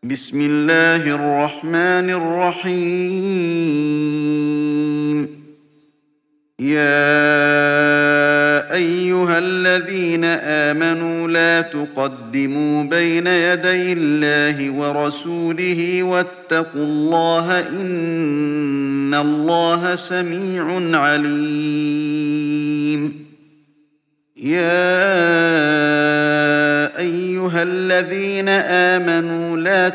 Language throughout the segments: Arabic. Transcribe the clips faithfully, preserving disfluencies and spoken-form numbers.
بسم الله الرحمن الرحيم. يا أيها الذين آمنوا لا تقدموا بين يدي الله ورسوله واتقوا الله إن الله سميع عليم. يا أيها الذين آمنوا لا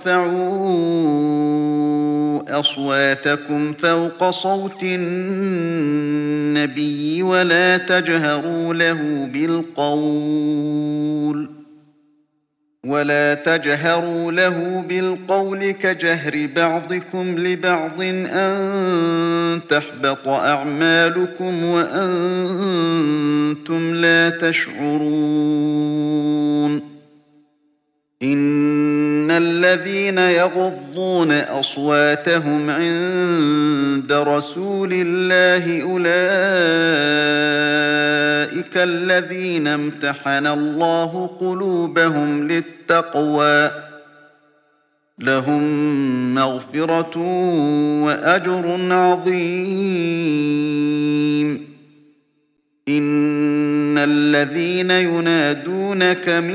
ترفعوا أصواتكم فوق صوت النبي ولا تجهروا له بالقول ولا تجهروا له بالقول كجهر بعضكم لبعض أن تحبط أعمالكم وأنتم لا تشعرون. إن الذين يغضون أصواتهم عند رسول الله أولئك الذين امتحن الله قلوبهم للتقوى لهم مغفرة وأجر عظيم. إن الذين ينادونك من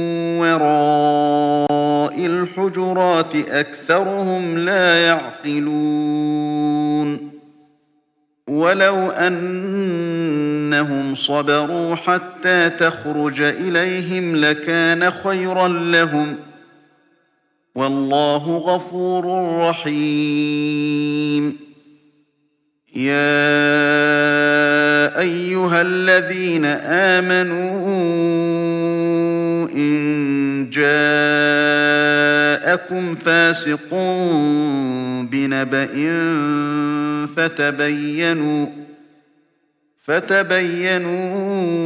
وراء الحجرات أكثرهم لا يعقلون. ولو أنهم صبروا حتى تخرج إليهم لكان خيرا لهم والله غفور رحيم. يا أيها الذين آمنوا إن جاءكم فاسق بنبأ فتبينوا فتبينوا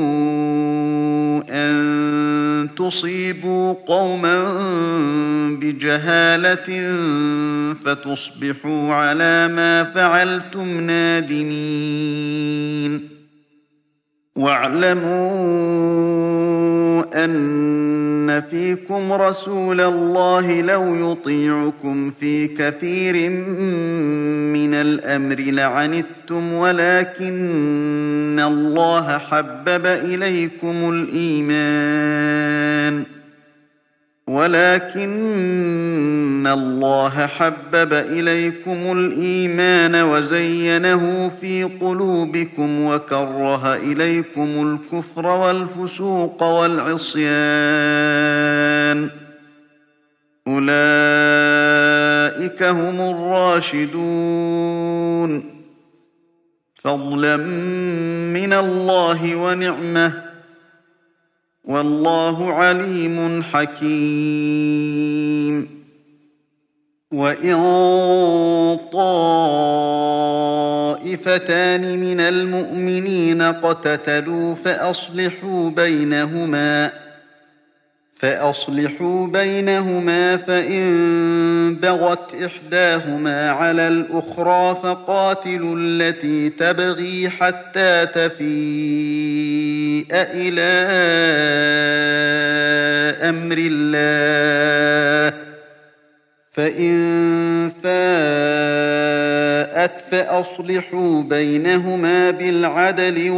أن تصيبوا قوما بجهالة فتصبحوا على ما فعلتم نادمين. واعلموا أن فيكم رسول الله لو يطيعكم في كثير من الأمر لعنتم ولكن الله حبب إليكم الإيمان ولكن الله حبب إليكم الإيمان وزينه في قلوبكم وكره إليكم الكفر والفسوق والعصيان أولئك هم الراشدون فضلا من الله ونعمه والله عليم حكيم. وإن طائفتان من المؤمنين اقتتلوا فأصلحوا بينهما فأصلحوا بينهما فإن بغت إحداهما على الأخرى فقاتلوا التي تبغي حتى تفيء إلى أمر الله فإن فاءت فأصلحوا بينهما بالعدل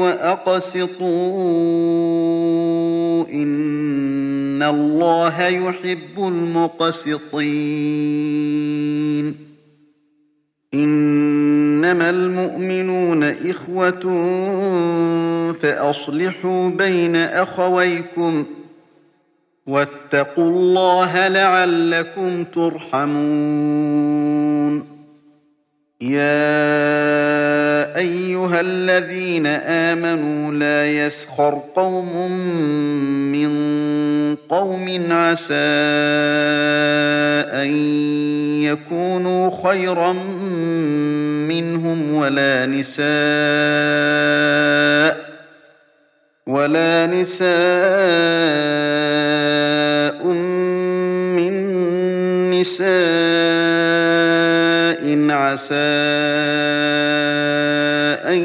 وأقسطوا إن الله يحب المقسطين. إنما المؤمنون إخوة فأصلحوا بين أخويكم واتقوا الله لعلكم ترحمون. يا أيها الذين آمنوا لا يسخر قوم من قوم عسى أن يكونوا خيرا منهم ولا نساء ولا نساء من نساء عسى أن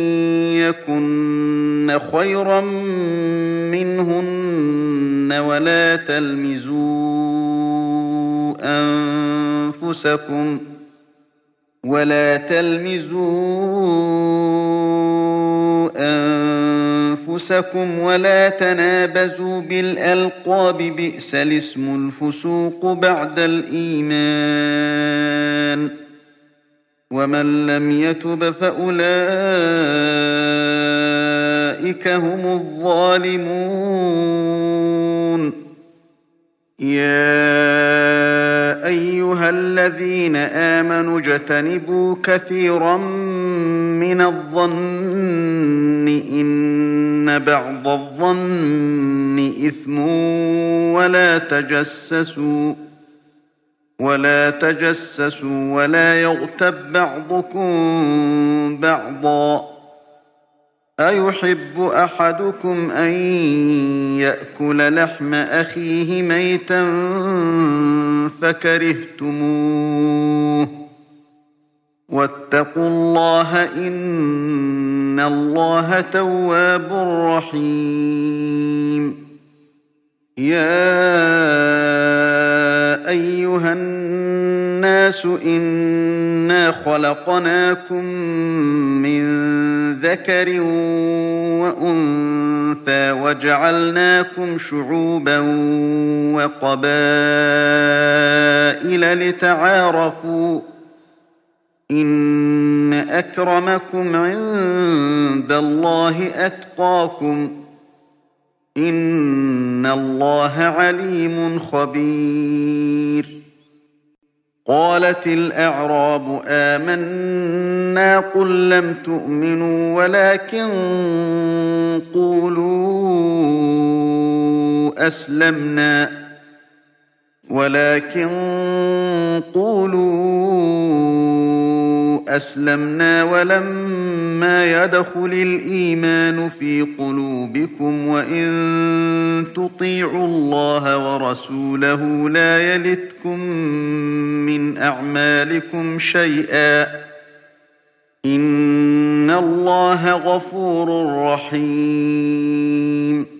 يكن خيرا منهن ولا تلمزوا أنفسكم ولا تلمزوا أنفسكم ولا تنابزوا بالألقاب بئس الاسم الفسوق بعد الإيمان ومن لم يتب فأولئك هم الظالمون يا أيها الذين آمنوا اجتنبوا كثيرا من الظن إن بعض الظن إثم ولا تجسسوا ولا تجسسوا ولا يغتب بعضكم بعضا أيحب أحدكم أن يأكل لحم أخيه ميتا فكرهتموه واتقوا الله إن الله تواب رحيم يا أيها الناس إنا خلقناكم من ذكر وأنثى وجعلناكم شعوبا وقبائل لتعارفوا إن أكرمكم عند الله أتقاكم إن الله عليم خبير قالت الأعراب آمنا قل لم تؤمنوا ولكن قولوا أسلمنا ولكن قولوا أسلمنا ولما يدخل الإيمان في قلوبكم وإن تطيعوا الله ورسوله لا يلتكم من أعمالكم شيئا إن الله غفور رحيم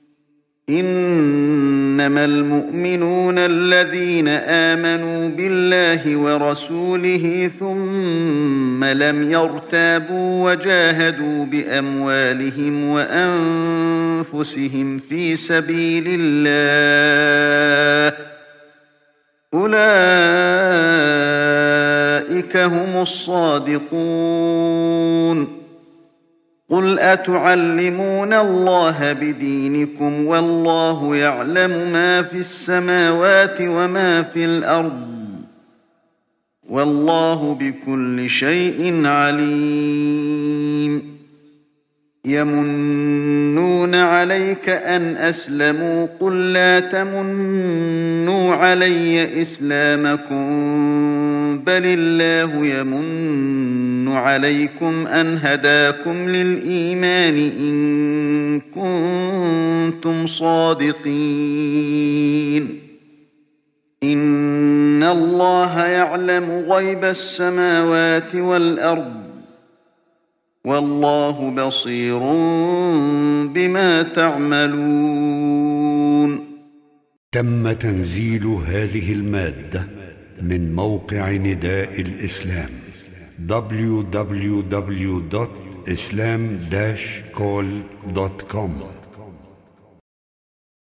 إنما المؤمنون الذين آمنوا بالله ورسوله ثم لم يرتابوا وجاهدوا بأموالهم وأنفسهم في سبيل الله أولئك هم الصادقون قل أتعلمون الله بدينكم والله يعلم ما في السماوات وما في الأرض والله بكل شيء عليم يمنون عليك أن أسلموا قل لا تمنوا علي إسلامكم بل الله يمن عليكم أن هداكم للإيمان إن كنتم صادقين إن الله يعلم غيب السماوات والأرض والله بصير بما تعملون. تم تنزيل هذه المادة من موقع نداء الإسلام دبليو دبليو دبليو دوت إسلام داش كول دوت كوم.